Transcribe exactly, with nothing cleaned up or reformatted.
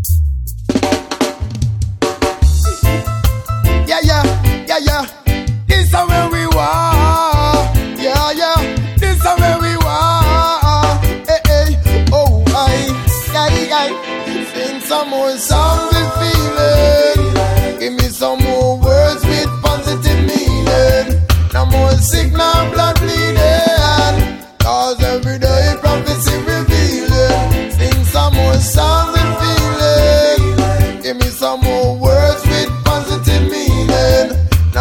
Yeah, yeah, yeah, yeah. This is where we are. Yeah, yeah. This is where we are. Hey, hey. Oh, I, yeah, yeah. Sing some more songs.